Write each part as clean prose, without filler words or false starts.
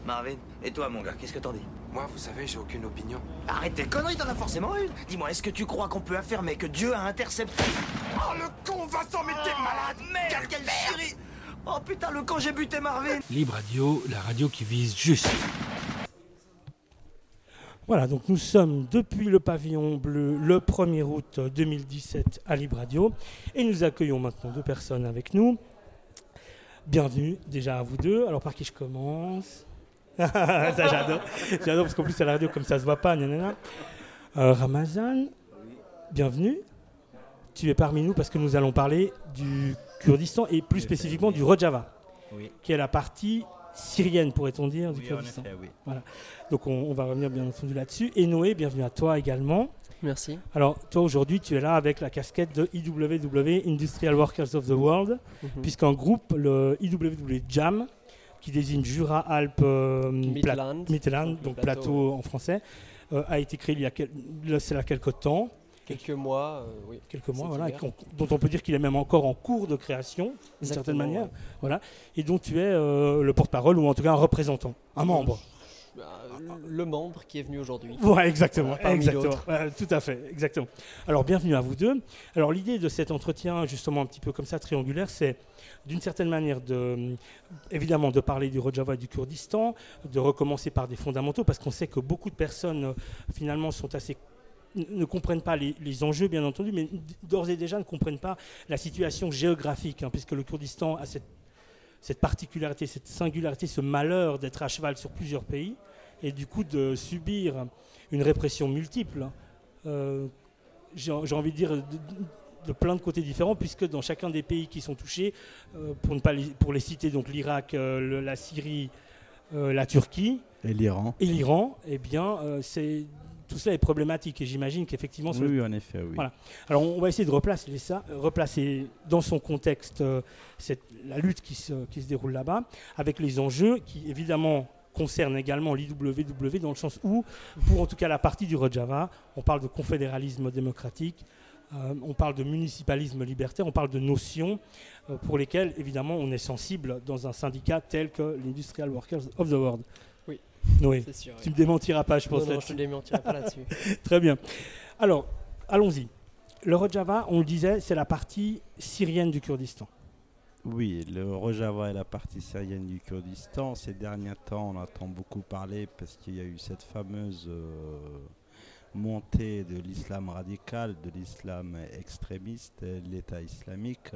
Marvin, et toi, mon gars, qu'est-ce que t'en dis? Moi, vous savez, j'ai aucune opinion. Arrête tes conneries, t'en as forcément une. Dis-moi, est-ce que tu crois qu'on peut affirmer que Dieu a intercepté... Oh, le con, Vincent, mais t'es malade! Merde, quelle chérie! Oh putain, le con, j'ai buté Marvin! Libre Radio, la radio qui vise juste. Voilà, donc nous sommes depuis le pavillon bleu le 1er août 2017 à Libre Radio et nous accueillons maintenant 2 personnes avec nous. Bienvenue déjà à vous deux. Alors par qui je commence? Ça j'adore parce qu'en plus à la radio comme ça se voit pas. Ramazan, bienvenue. Tu es parmi nous parce que nous allons parler du Kurdistan et plus spécifiquement du Rojava, qui est la partie syrienne, pourrait-on dire, du Kurdistan. En effet, oui. Voilà. Donc on va revenir bien entendu là-dessus. Et Noé, bienvenue à toi également. Merci. Alors toi aujourd'hui tu es là avec la casquette de IWW, Industrial Workers of the World, puisqu'un groupe, le IWW Jam, qui désigne Jura-Alpes Mittelland, donc plateau en français, a été créé il y a quelque temps. Quelques mois, oui. Quelques mois, voilà, dont on peut dire qu'il est même encore en cours de création, d'une certaine manière. Ouais. Voilà, et dont tu es le porte-parole, ou en tout cas un représentant, un membre. Le membre qui est venu aujourd'hui. Ouais, exactement. Tout à fait, exactement. Alors, bienvenue à vous deux. Alors, l'idée de cet entretien, justement un petit peu comme ça, triangulaire, c'est d'une certaine manière, évidemment, de parler du Rojava et du Kurdistan, de recommencer par des fondamentaux, parce qu'on sait que beaucoup de personnes, finalement, ne comprennent pas les enjeux, bien entendu, mais d'ores et déjà ne comprennent pas la situation géographique, puisque le Kurdistan a cette particularité, cette singularité, ce malheur d'être à cheval sur plusieurs pays, et du coup de subir une répression multiple, j'ai envie de dire, de plein de côtés différents, puisque dans chacun des pays qui sont touchés, pour les citer, donc l'Irak, la Syrie, la Turquie et l'Iran, eh bien, tout cela est problématique et j'imagine qu'effectivement... Oui, en effet, oui. Voilà. Alors on va essayer de replacer dans son contexte la lutte qui se déroule là-bas, avec les enjeux qui évidemment concernent également l'IWW dans le sens où, pour en tout cas la partie du Rojava, on parle de confédéralisme démocratique, on parle de municipalisme libertaire, on parle de notions pour lesquelles évidemment on est sensible dans un syndicat tel que l'Industrial Workers of the World. Noé, c'est sûr, tu ne me démentiras pas, je pense. Non, je ne démentirai pas là-dessus. Très bien. Alors, allons-y. Le Rojava, on le disait, c'est la partie syrienne du Kurdistan. Oui, le Rojava est la partie syrienne du Kurdistan. Ces derniers temps, on entend beaucoup parler parce qu'il y a eu cette fameuse montée de l'islam radical, de l'islam extrémiste, l'État islamique.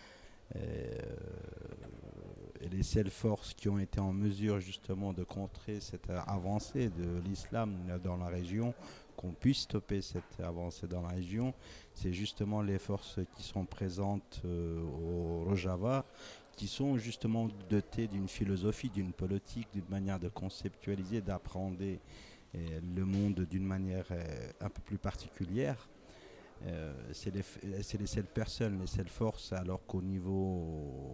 Et les seules forces qui ont été en mesure justement de contrer cette avancée de l'islam dans la région, qu'on puisse stopper cette avancée dans la région, c'est justement les forces qui sont présentes au Rojava, qui sont justement dotées d'une philosophie, d'une politique, d'une manière de conceptualiser, d'apprendre le monde d'une manière un peu plus particulière. C'est les seules personnes, les seules forces, alors qu'au niveau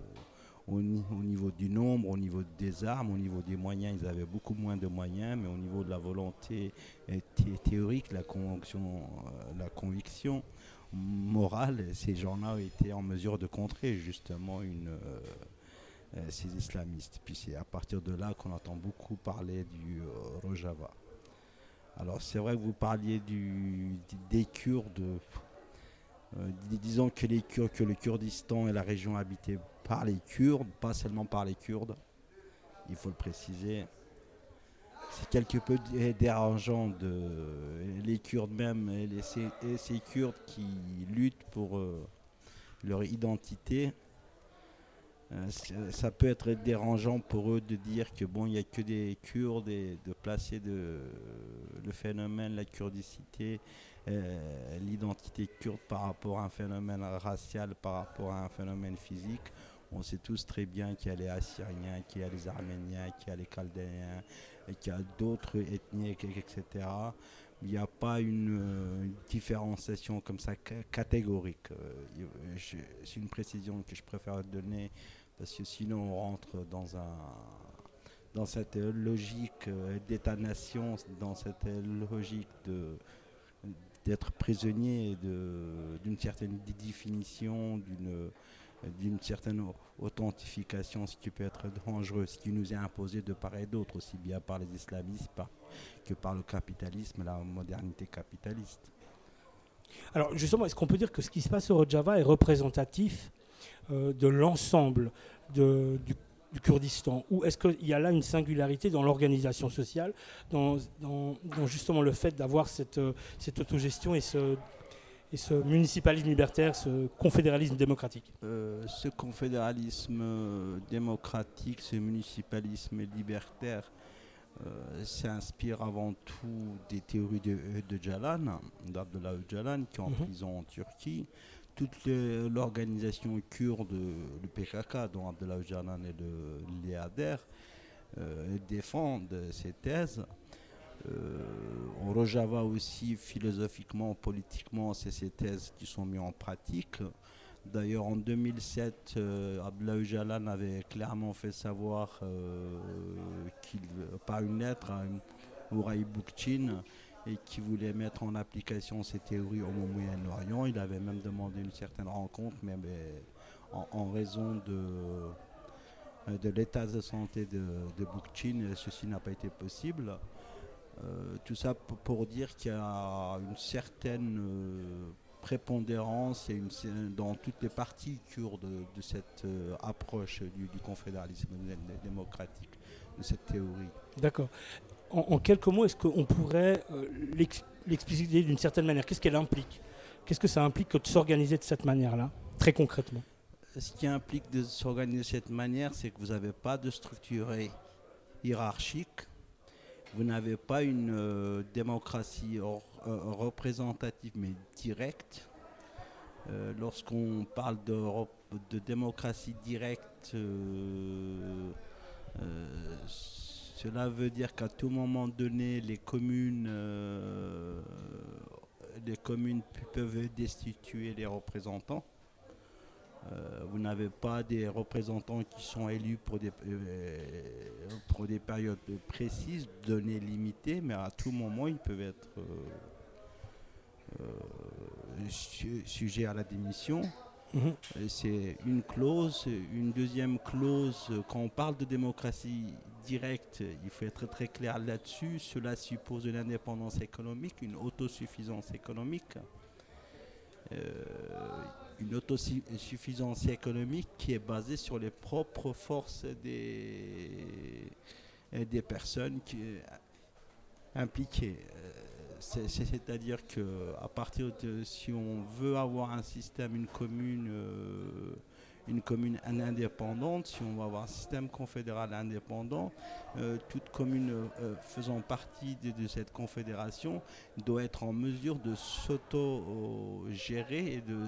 du nombre, au niveau des armes, au niveau des moyens, ils avaient beaucoup moins de moyens, mais au niveau de la volonté théorique, la conviction morale, ces gens-là étaient en mesure de contrer justement ces islamistes. Puis c'est à partir de là qu'on entend beaucoup parler du Rojava. Alors c'est vrai que vous parliez des Kurdes. Disons que le Kurdistan est la région habitée par les Kurdes, pas seulement par les Kurdes, il faut le préciser. C'est quelque peu dérangeant les Kurdes même et ces Kurdes qui luttent pour leur identité. Ça peut être dérangeant pour eux de dire que bon, il n'y a que des Kurdes et de placer le phénomène, la kurdicité, l'identité kurde par rapport à un phénomène racial, par rapport à un phénomène physique. On sait tous très bien qu'il y a les Assyriens, qu'il y a les Arméniens, qu'il y a les Chaldéens, et qu'il y a d'autres ethnies, etc. Il n'y a pas une différenciation comme ça catégorique. C'est une précision que je préfère donner parce que sinon on rentre dans cette logique d'État-nation, dans cette logique d'être prisonnier d'une certaine définition, d'une certaine authentification, ce qui peut être dangereux, ce qui nous est imposé de part et d'autre, aussi bien par les islamistes que par le capitalisme, la modernité capitaliste. Alors justement, est-ce qu'on peut dire que ce qui se passe au Rojava est représentatif de l'ensemble du Kurdistan, ou est-ce qu'il y a là une singularité dans l'organisation sociale, dans justement le fait d'avoir cette autogestion et ce municipalisme libertaire, ce confédéralisme démocratique? Ce confédéralisme démocratique, ce municipalisme libertaire s'inspire avant tout des théories de Öcalan, d'Abdullah Öcalan, qui est en prison en Turquie. Toute l'organisation kurde, le PKK, dont Abdullah Öcalan est le leader, défendent ces thèses. Au Rojava aussi, philosophiquement, politiquement, c'est ces thèses qui sont mises en pratique. D'ailleurs, en 2007, Abdullah Öcalan avait clairement fait savoir par une lettre à Mouraï Boukchin, et qui voulait mettre en application ces théories au Moyen-Orient. Il avait même demandé une certaine rencontre, mais en raison de l'état de santé de Boukchin, ceci n'a pas été possible. Tout ça pour dire qu'il y a une certaine prépondérance dans toutes les parties kurdes de cette approche du confédéralisme démocratique, de cette théorie. D'accord. En quelques mots, est-ce qu'on pourrait l'expliciter d'une certaine manière? Qu'est-ce qu'elle implique? Qu'est-ce que ça implique que de s'organiser de cette manière-là, très concrètement? Ce qui implique de s'organiser de cette manière, c'est que vous n'avez pas de structure hiérarchique, vous n'avez pas une démocratie représentative mais directe. Lorsqu'on parle de démocratie directe, cela veut dire qu'à tout moment donné, les communes peuvent destituer les représentants. Vous n'avez pas des représentants qui sont élus pour des périodes précises, données, limitées, mais à tout moment, ils peuvent être sujets à la démission. C'est une clause. Une deuxième clause, quand on parle de démocratie directe, il faut être très clair là-dessus. Cela suppose une indépendance économique, une autosuffisance économique. Une autosuffisance économique qui est basée sur les propres forces des personnes impliquées. C'est-à-dire qu'à partir de, si on veut avoir un système, une commune indépendante, si on veut avoir un système confédéral indépendant, toute commune faisant partie de cette confédération doit être en mesure de s'auto-gérer et de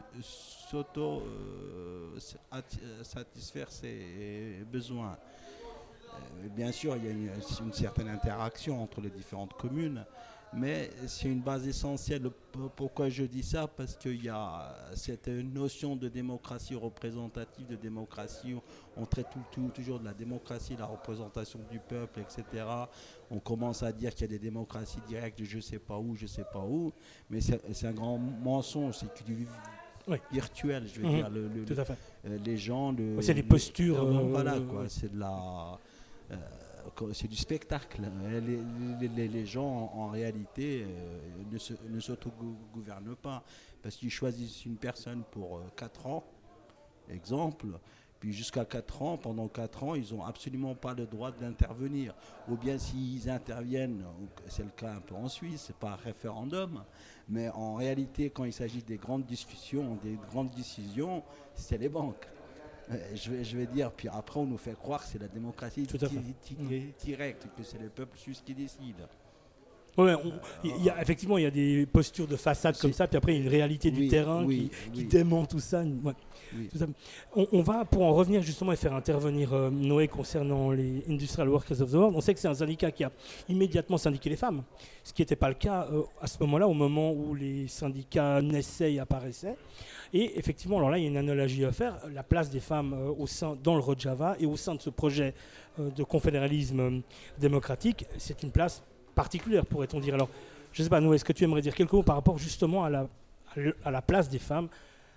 s'auto-satisfaire ses besoins. Bien sûr, il y a une certaine interaction entre les différentes communes, mais c'est une base essentielle. Pourquoi je dis ça? Parce qu'il y a cette notion de démocratie représentative, de démocratie, on traite toujours de la démocratie, la représentation du peuple, etc. On commence à dire qu'il y a des démocraties directes, je ne sais pas où, mais c'est un grand mensonge, c'est que du virtuel, je veux dire. Tout à fait. Les gens... c'est des postures... voilà, quoi, c'est de la... c'est du spectacle. Les gens, en réalité, ne s'autogouvernent pas parce qu'ils choisissent une personne pour 4 ans, exemple, puis jusqu'à 4 ans, pendant 4 ans, ils n'ont absolument pas le droit d'intervenir. Ou bien s'ils interviennent, c'est le cas un peu en Suisse, c'est pas un référendum, mais en réalité, quand il s'agit des grandes discussions, des grandes décisions, c'est les banques. Je vais dire, puis après on nous fait croire que c'est la démocratie directe, que c'est le peuple suisse qui décide. Ouais, effectivement, il y a des postures de façade comme ça, puis après il y a une réalité du terrain qui dément tout ça. Tout ça. On va, pour en revenir justement et faire intervenir Noé concernant les Industrial Workers of the World, on sait que c'est un syndicat qui a immédiatement syndiqué les femmes, ce qui n'était pas le cas à ce moment-là, au moment où les syndicats naissaient et apparaissaient. Et effectivement, alors là, il y a une analogie à faire. La place des femmes dans le Rojava et au sein de ce projet de confédéralisme démocratique, c'est une place particulière, pourrait-on dire. Alors, je ne sais pas, Noé, est-ce que tu aimerais dire quelques mots par rapport justement à la place des femmes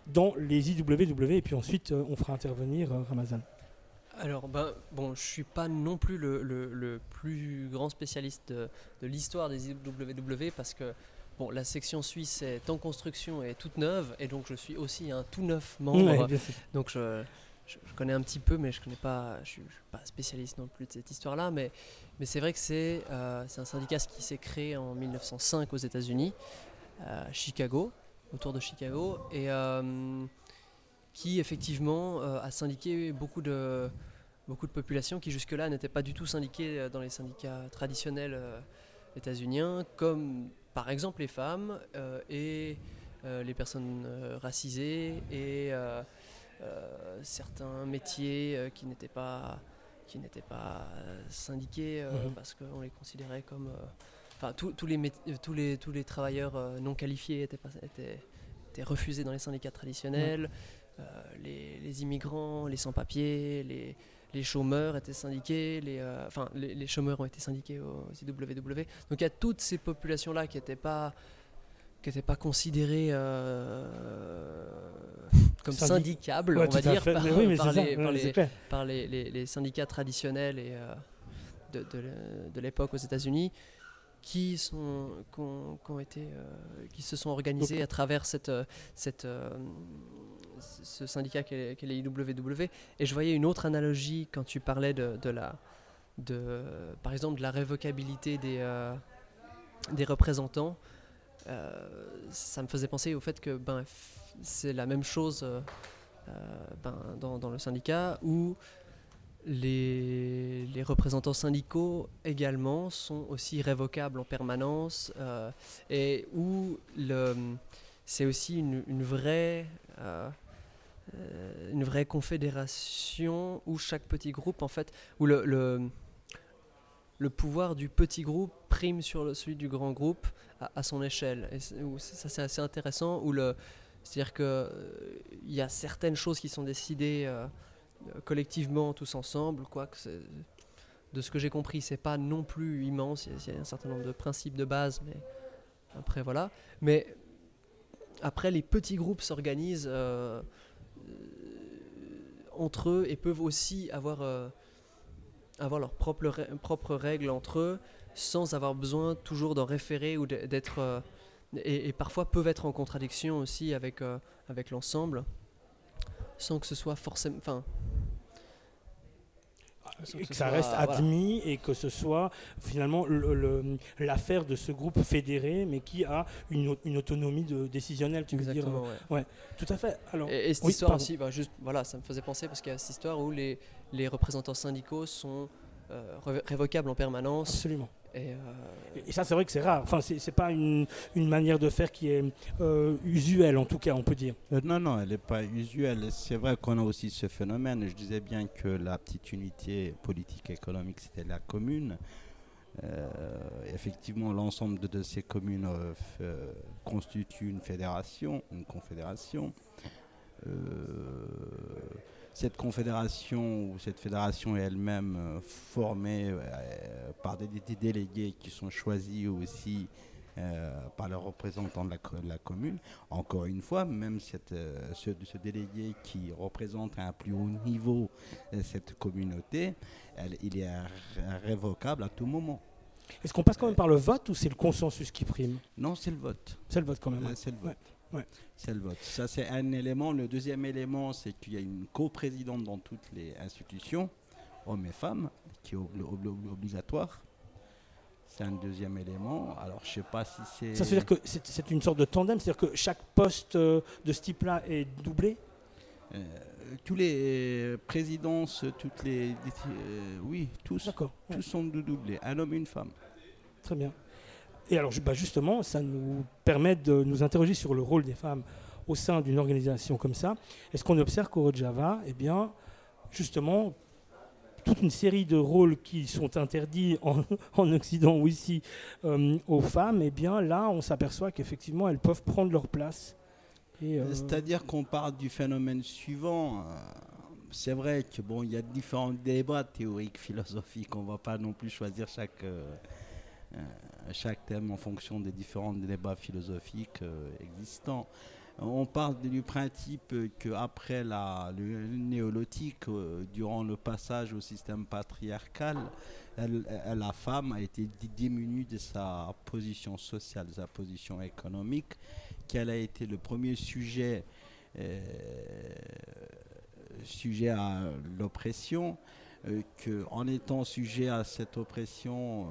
dans les IWW, et puis ensuite on fera intervenir Ramazan. Alors, bon, je suis pas non plus le plus grand spécialiste de l'histoire des IWW parce que bon, la section suisse est en construction et toute neuve, et donc je suis aussi un tout neuf membre. Ouais, Donc je connais un petit peu, mais je suis pas spécialiste non plus de cette histoire-là. Mais c'est vrai que c'est un syndicat qui s'est créé en 1905 aux États-Unis, à Chicago, autour de Chicago, et qui effectivement a syndiqué beaucoup de populations qui jusque-là n'étaient pas du tout syndiquées dans les syndicats traditionnels états-uniens, comme par exemple les femmes et les personnes racisées et certains métiers qui n'étaient pas syndiqués parce qu'on les considérait comme tous les travailleurs non qualifiés étaient refusés dans les syndicats traditionnels. Les immigrants, les sans-papiers, les chômeurs étaient syndiqués, les chômeurs ont été syndiqués aux IWW. Donc il y a toutes ces populations-là qui n'étaient pas considérées comme syndicables, on va dire, par les syndicats traditionnels et de l'époque aux États-Unis, qui se sont organisés à travers ce syndicat qu'est les IWW. Et je voyais une autre analogie quand tu parlais par exemple de la révocabilité des représentants. Ça me faisait penser au fait que c'est la même chose dans le syndicat où les représentants syndicaux également sont aussi révocables en permanence et où c'est aussi une vraie confédération où chaque petit groupe, en fait, où le pouvoir du petit groupe prime sur celui du grand groupe à son échelle. Et ça, c'est assez intéressant, c'est-à-dire qu'il y a certaines choses qui sont décidées collectivement, tous ensemble, quoique de ce que j'ai compris, c'est pas non plus immense, il y a un certain nombre de principes de base, mais après voilà. Mais après, les petits groupes s'organisent entre eux et peuvent aussi avoir leurs propres règles entre eux, sans avoir besoin toujours d'en référer ou d'être et parfois peuvent être en contradiction aussi avec l'ensemble, sans que ce soit forcément, et que ça reste admis, et que ce soit finalement l'affaire de ce groupe fédéré, mais qui a une autonomie décisionnelle, tu veux dire. Ouais, tout à fait. Alors, et cette histoire aussi, ça me faisait penser, parce qu'il y a cette histoire où les représentants syndicaux sont révocables en permanence. Absolument. Et ça, c'est vrai que c'est rare. Enfin, c'est pas une manière de faire qui est usuelle, en tout cas, on peut dire. Non, elle n'est pas usuelle. C'est vrai qu'on a aussi ce phénomène. Je disais bien que la petite unité politique et économique, c'était la commune. Effectivement, l'ensemble de ces communes constitue une confédération. Cette confédération ou cette fédération est elle-même formée par des délégués qui sont choisis aussi par les représentants de la commune. Encore une fois, même ce délégué qui représente à un plus haut niveau cette communauté, il est révocable à tout moment. Est-ce qu'on passe quand même par le vote ou c'est le consensus qui prime ? Non, c'est le vote. C'est le vote quand même. C'est le vote. Ouais. C'est le vote. Ça, c'est un élément. Le deuxième élément, c'est qu'il y a une coprésidente dans toutes les institutions, hommes et femmes, qui est obligatoire. C'est un deuxième élément. Alors, je ne sais pas si c'est... Ça veut dire que c'est une sorte de tandem, c'est-à-dire que chaque poste de ce type-là est doublé ? Tous les présidences, oui, tous sont doublés. Un homme et une femme. Très bien. Et alors, justement, ça nous permet de nous interroger sur le rôle des femmes au sein d'une organisation comme ça. Est-ce qu'on observe qu'au Rojava, justement, toute une série de rôles qui sont interdits en Occident ou ici aux femmes, là, on s'aperçoit qu'effectivement, elles peuvent prendre leur place. C'est-à-dire qu'on parle du phénomène suivant. C'est vrai que il y a différents débats théoriques, philosophiques. On ne va pas non plus choisir chaque thème en fonction des différents débats philosophiques existants. On parle du principe qu'après le néolithique, durant le passage au système patriarcal, la femme a été démunie de sa position sociale, de sa position économique, qu'elle a été le premier sujet à l'oppression, qu'en étant sujet à cette oppression,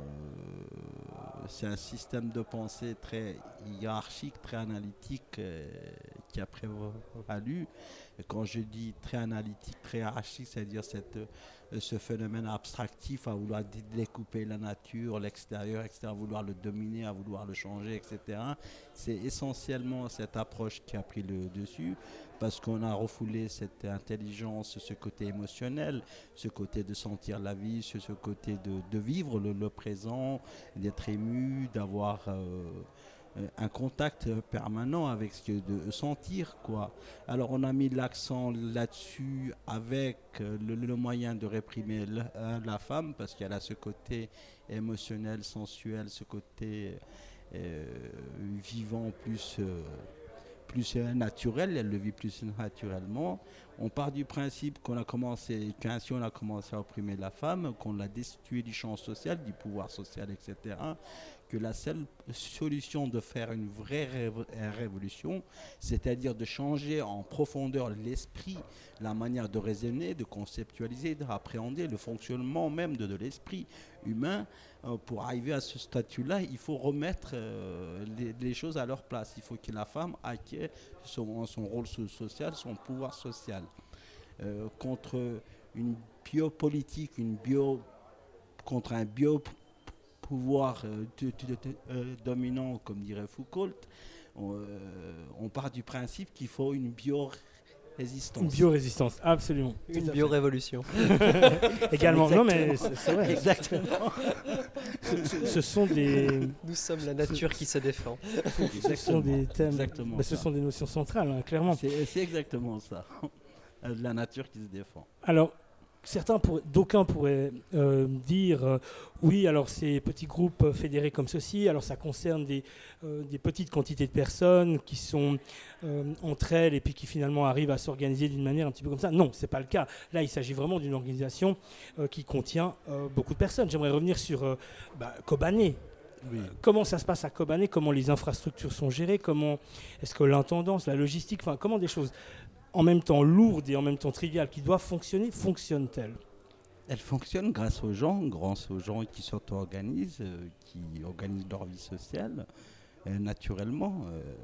c'est un système de pensée très hiérarchique, très analytique qui a prévalu. Et quand je dis très analytique, très hiérarchique, c'est-à-dire ce phénomène abstractif à vouloir découper la nature, l'extérieur, etc., à vouloir le dominer, à vouloir le changer, etc. C'est essentiellement cette approche qui a pris le dessus, parce qu'on a refoulé cette intelligence, ce côté émotionnel, ce côté de sentir la vie, ce côté de vivre le présent, d'être ému, d'avoir un contact permanent avec ce que de sentir, quoi. Alors on a mis l'accent là-dessus avec le moyen de réprimer la femme, parce qu'elle a ce côté émotionnel, sensuel, ce côté vivant plus naturel, elle le vit plus naturellement. On part du principe qu'ainsi on a commencé à opprimer la femme, qu'on l'a destituée du champ social, du pouvoir social, etc., que la seule solution de faire une vraie révolution, c'est-à-dire de changer en profondeur l'esprit, la manière de raisonner, de conceptualiser, d'appréhender le fonctionnement même de l'esprit humain, pour arriver à ce statut-là, il faut remettre les choses à leur place. Il faut que la femme acquiert son rôle social, son pouvoir social. Contre une biopolitique, contre un biopouvoir dominant, comme dirait Foucault, on part du principe qu'il faut une biorésistance. Une biorésistance, absolument. Une biorévolution. Également. Exactement. Non, mais c'est vrai. Exactement. Ce sont des... Nous sommes la nature qui se défend. Ce sont des thèmes... Exactement ce ça. sont des notions centrales, hein, clairement. C'est exactement ça. La nature qui se défend. Alors, d'aucuns pourraient dire oui, alors ces petits groupes fédérés comme ceci, alors ça concerne des petites quantités de personnes qui sont entre elles et puis qui finalement arrivent à s'organiser d'une manière un petit peu comme ça. Non, c'est pas le cas. Là, il s'agit vraiment d'une organisation qui contient beaucoup de personnes. J'aimerais revenir sur Kobané. Oui. Comment ça se passe à Kobané? Comment les infrastructures sont gérées? Comment est-ce que l'intendance, la logistique, comment des choses en même temps lourdes et en même temps triviales qui doivent fonctionner, fonctionnent-elles? Elle fonctionne grâce aux gens qui s'auto-organisent, qui organisent leur vie sociale naturellement.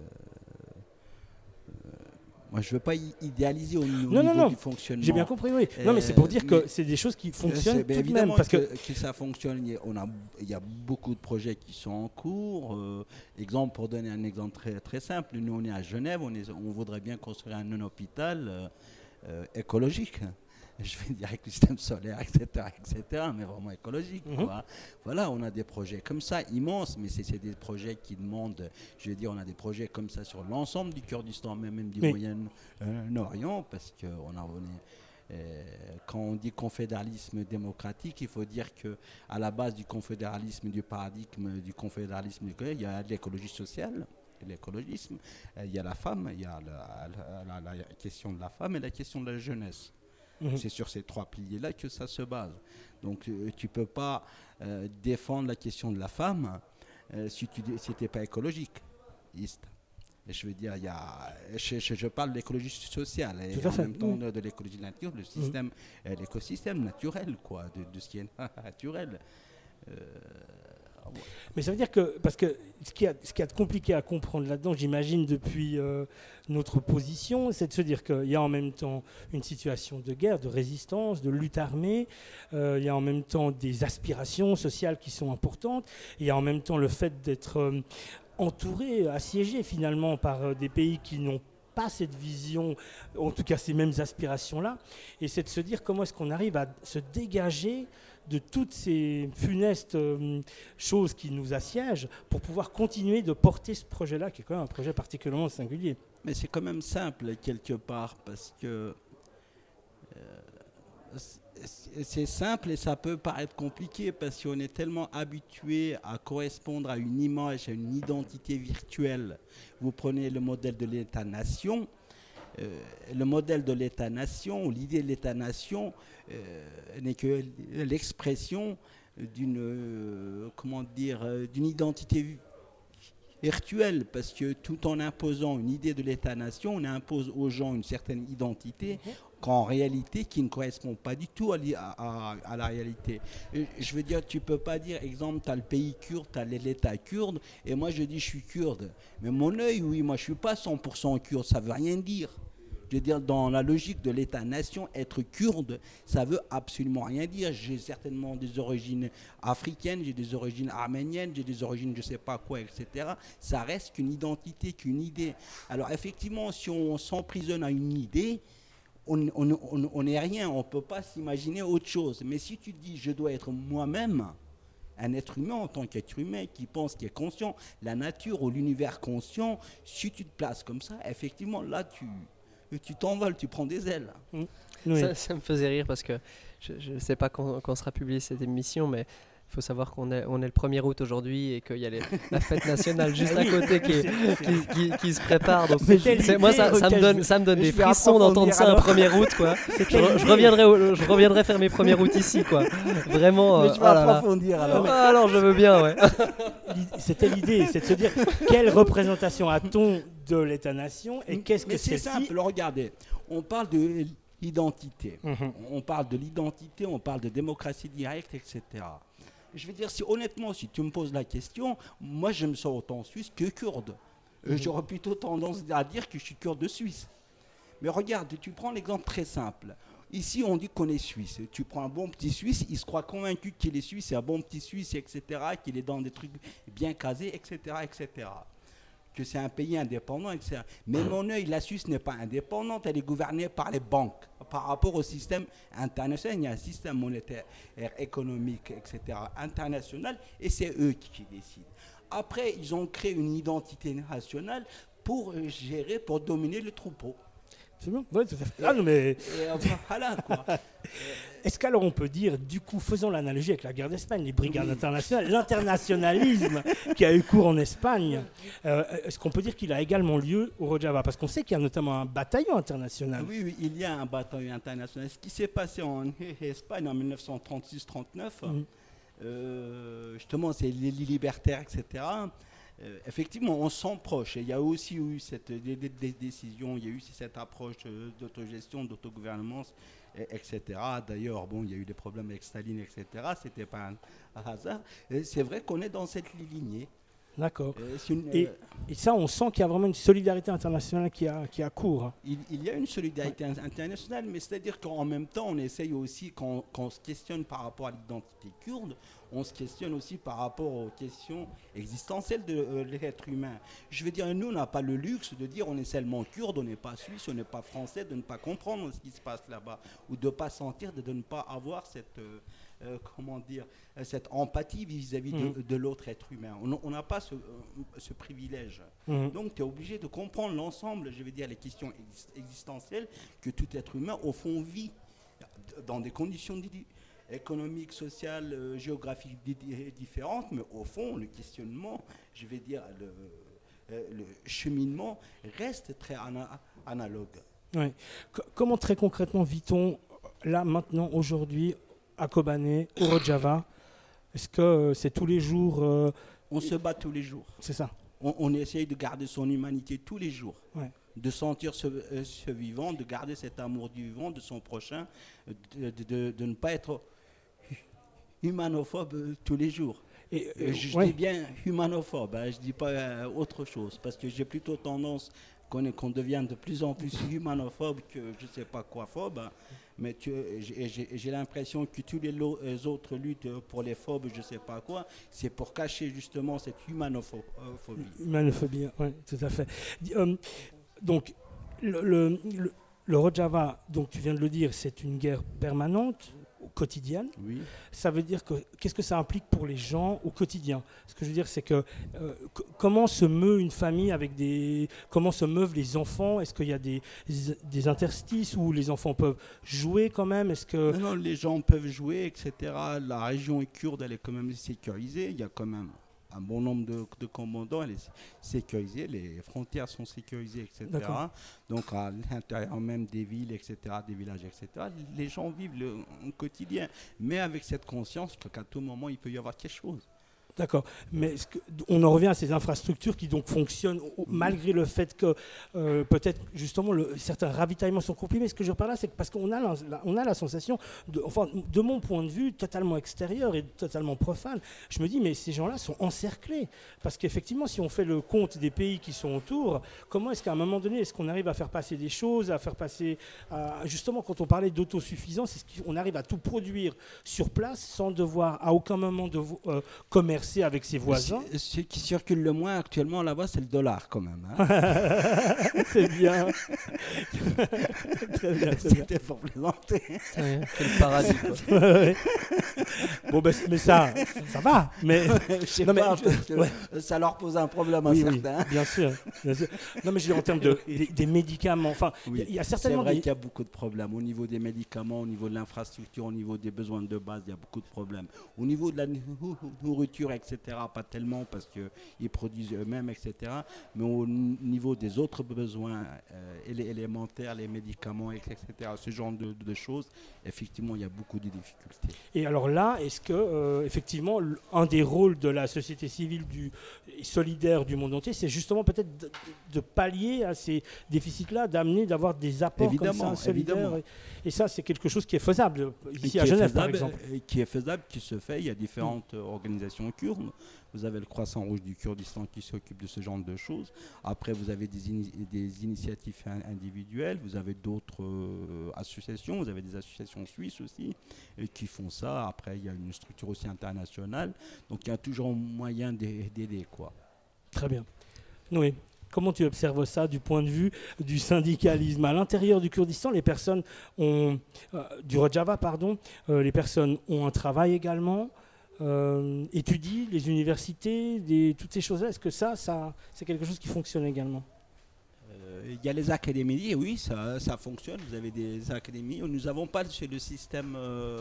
Moi, je ne veux pas idéaliser au niveau du fonctionnement. J'ai bien compris, oui. Non, mais c'est pour dire que c'est des choses qui fonctionnent tout de même. Parce que ça fonctionne, il y a beaucoup de projets qui sont en cours. Exemple, pour donner un exemple très, très simple, nous, on est à Genève, on voudrait bien construire un hôpital écologique. Je vais dire avec le système solaire, etc., mais vraiment écologique. Quoi. Voilà, on a des projets comme ça, immenses, mais c'est des projets qui demandent, je veux dire, on a des projets comme ça sur l'ensemble du Kurdistan, même du Moyen-Orient, parce que quand on dit confédéralisme démocratique, il faut dire qu'à la base du confédéralisme, du paradigme du confédéralisme, il y a l'écologie sociale. L'écologisme, il y a la femme, il y a la question de la femme et la question de la jeunesse. C'est sur ces trois piliers-là que ça se base. Donc tu ne peux pas défendre la question de la femme si tu n'es pas écologiste. Je veux dire, je parle de l'écologie sociale et en même temps de l'écologie de la nature, l'écosystème naturel, quoi, de ce qui est naturel. Mais ça veut dire que, parce que ce qui est compliqué à comprendre là-dedans, j'imagine depuis notre position, c'est de se dire qu'il y a en même temps une situation de guerre, de résistance, de lutte armée, il y a en même temps des aspirations sociales qui sont importantes, il y a en même temps le fait d'être entouré, assiégé finalement par des pays qui n'ont pas cette vision, en tout cas ces mêmes aspirations-là, et c'est de se dire comment est-ce qu'on arrive à se dégager de toutes ces funestes choses qui nous assiègent pour pouvoir continuer de porter ce projet-là, qui est quand même un projet particulièrement singulier. Mais c'est quand même simple quelque part, parce que c'est simple et ça peut paraître compliqué parce qu'on est tellement habitué à correspondre à une image, à une identité virtuelle. Vous prenez le modèle de l'État-nation. Le modèle de l'État-nation, ou l'idée de l'État-nation, n'est que l'expression d'une identité virtuelle, parce que tout en imposant une idée de l'État-nation, on impose aux gens une certaine identité, qu'en réalité, qui ne correspond pas du tout à la réalité. Je veux dire, tu ne peux pas dire, exemple, tu as le pays kurde, tu as l'État kurde, et moi je dis je suis kurde. Mais mon œil, oui, moi je ne suis pas 100% kurde, ça ne veut rien dire. Je veux dire, dans la logique de l'État-nation, être kurde, ça ne veut absolument rien dire. J'ai certainement des origines africaines, j'ai des origines arméniennes, j'ai des origines je ne sais pas quoi, etc. Ça reste qu'une identité, qu'une idée. Alors effectivement, si on s'emprisonne à une idée, on n'est rien, on ne peut pas s'imaginer autre chose. Mais si tu te dis, je dois être moi-même, un être humain en tant qu'être humain qui pense, qui est conscient, la nature ou l'univers conscient, si tu te places comme ça, effectivement, là, tu t'envoles, tu prends des ailes. Oui. Ça me faisait rire parce que je ne sais pas quand sera publiée cette émission, mais il faut savoir qu'on est le 1er août aujourd'hui et qu'il y a la fête nationale juste à côté qui se prépare. Donc moi, ça me donne des frissons d'entendre ça un 1er août. Quoi. Je reviendrai faire mes 1er août ici. Quoi. Vraiment. Mais je vais approfondir alors. Alors je veux bien, ouais. C'était l'idée, c'est de se dire quelle représentation a-t-on de l'État-nation et qu'est-ce que c'est c'est simple, regardez, on parle de l'identité. On parle de l'identité, on parle de démocratie directe, etc. Je veux dire, honnêtement, si tu me poses la question, moi je me sens autant suisse que kurde. J'aurais plutôt tendance à dire que je suis kurde de Suisse. Mais regarde, tu prends l'exemple très simple. Ici, on dit qu'on est suisse. Tu prends un bon petit Suisse, il se croit convaincu qu'il est suisse, c'est un bon petit Suisse, etc., qu'il est dans des trucs bien casés, etc., etc. Que c'est un pays indépendant, etc. Mais mon œil, la Suisse n'est pas indépendante, elle est gouvernée par les banques. Par rapport au système international, il y a un système monétaire, économique, etc., international, et c'est eux qui décident. Après, ils ont créé une identité nationale pour gérer, pour dominer le troupeau. C'est bon, ouais, tout à fait. Ah, non, mais... Voilà, quoi. Est-ce qu'alors on peut dire, du coup, faisons l'analogie avec la guerre d'Espagne, les brigades internationales, l'internationalisme qui a eu cours en Espagne, est-ce qu'on peut dire qu'il a également lieu au Rojava? Parce qu'on sait qu'il y a notamment un bataillon international. Oui, il y a un bataillon international. Ce qui s'est passé en Espagne en 1936-39, justement, c'est les libertaires, etc., effectivement, on s'en proche. Il y a aussi eu des décisions, il y a eu cette approche d'autogestion, d'autogouvernance, etc. D'ailleurs, bon, il y a eu des problèmes avec Staline, etc. C'était pas un hasard. C'est vrai qu'on est dans cette lignée. D'accord. Et ça, on sent qu'il y a vraiment une solidarité internationale qui a cours. Il y a une solidarité internationale, mais c'est-à-dire qu'en même temps, on essaye aussi, quand on se questionne par rapport à l'identité kurde, on se questionne aussi par rapport aux questions existentielles de l'être humain. Je veux dire, nous, on n'a pas le luxe de dire on est seulement kurde, on n'est pas suisse, on n'est pas français, de ne pas comprendre ce qui se passe là-bas, ou de ne pas sentir, de ne pas avoir cette... cette empathie vis-à-vis de l'autre être humain. On n'a pas ce privilège. Donc, tu es obligé de comprendre l'ensemble, je veux dire, les questions existentielles que tout être humain, au fond, vit dans des conditions économiques, sociales, géographiques différentes, mais au fond, le questionnement, je vais dire, le cheminement reste très analogue. Ouais. Comment très concrètement vit-on là, maintenant, aujourd'hui, à Kobané, au Rojava? Est-ce que c'est tous les jours On se bat tous les jours. C'est ça. On essaye de garder son humanité tous les jours. Ouais. De sentir ce vivant, de garder cet amour du vivant, de son prochain, de ne pas être humanophobe tous les jours. Je dis bien humanophobe, je ne dis pas autre chose, parce que j'ai plutôt tendance qu'on devienne de plus en plus humanophobe que je ne sais pas quoi phobe. Mais j'ai l'impression que tous les autres luttes pour les phobes, je ne sais pas quoi, c'est pour cacher justement cette humanophobie. Humanophobie, oui, tout à fait. Donc, le Rojava, donc tu viens de le dire, c'est une guerre permanente. quotidienne. Oui. Ça veut dire que qu'est-ce que ça implique pour les gens au quotidien? Ce que je veux dire, c'est que comment se meut une famille comment se meuvent les enfants? Est-ce qu'il y a des interstices où les enfants peuvent jouer quand même? Est-ce que Non, les gens peuvent jouer, etc. La région kurde, elle est quand même sécurisée. Il y a quand même un bon nombre de commandants, elle est sécurisée, les frontières sont sécurisées, etc. D'accord. Donc à l'intérieur même des villes, etc., des villages, etc., les gens vivent le quotidien, mais avec cette conscience qu'à tout moment, il peut y avoir quelque chose. D'accord, mais on en revient à ces infrastructures qui donc fonctionnent malgré le fait que peut-être justement certains ravitaillements sont comprimés. Ce que je veux dire par là, c'est que parce qu'on a la sensation, de mon point de vue totalement extérieur et totalement profane, je me dis mais ces gens-là sont encerclés. Parce qu'effectivement, si on fait le compte des pays qui sont autour, comment est-ce qu'à un moment donné, est-ce qu'on arrive à faire passer des choses, justement quand on parlait d'autosuffisance, est-ce qu'on arrive à tout produire sur place sans devoir à aucun moment commercer avec ses voisins? Ce qui circule le moins actuellement là-bas, c'est le dollar quand même. C'est bien. Très bien. C'était pour plaisanter. Quel paradis, quoi. Bon, mais ça va. Mais Je sais pas, parce que ça leur pose un problème à certains. Oui, bien sûr. Non, mais je dis en termes des médicaments. Enfin, il y a certainement c'est vrai qu'il y a beaucoup de problèmes. Au niveau des médicaments, au niveau de l'infrastructure, au niveau des besoins de base, il y a beaucoup de problèmes. Au niveau de la nourriture, etc., pas tellement parce qu'ils produisent eux-mêmes, etc. Mais au niveau des autres besoins élémentaires, les médicaments, etc., ce genre de choses, effectivement, il y a beaucoup de difficultés. Et alors là, est-ce que, effectivement, un des rôles de la société civile solidaire du monde entier, c'est justement peut-être de pallier à ces déficits-là, d'avoir des apports comme ça, solidaires. Et ça, c'est quelque chose qui est faisable ici à Genève, par exemple. Qui est faisable, qui se fait. Il y a différentes organisations kurdes. Vous avez le Croissant Rouge du Kurdistan qui s'occupe de ce genre de choses. Après, vous avez des initiatives individuelles. Vous avez d'autres associations. Vous avez des associations suisses aussi qui font ça. Après, il y a une structure aussi internationale. Donc, il y a toujours moyen d'aider, quoi. Très bien. Oui. Comment tu observes ça du point de vue du syndicalisme? À l'intérieur du Kurdistan, les personnes du Rojava, les personnes ont un travail également, étudient les universités, toutes ces choses-là. Est-ce que ça c'est quelque chose qui fonctionne également? Il y a les académies, oui, ça fonctionne. Vous avez des académies. Nous n'avons pas le système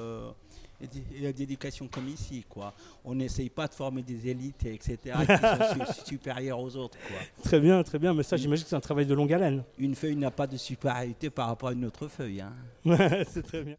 d'éducation comme ici, quoi. On n'essaye pas de former des élites, etc., qui sont supérieures aux autres, quoi. Très bien, mais ça, j'imagine que c'est un travail de longue haleine. Une feuille n'a pas de supériorité par rapport à une autre feuille. C'est très bien.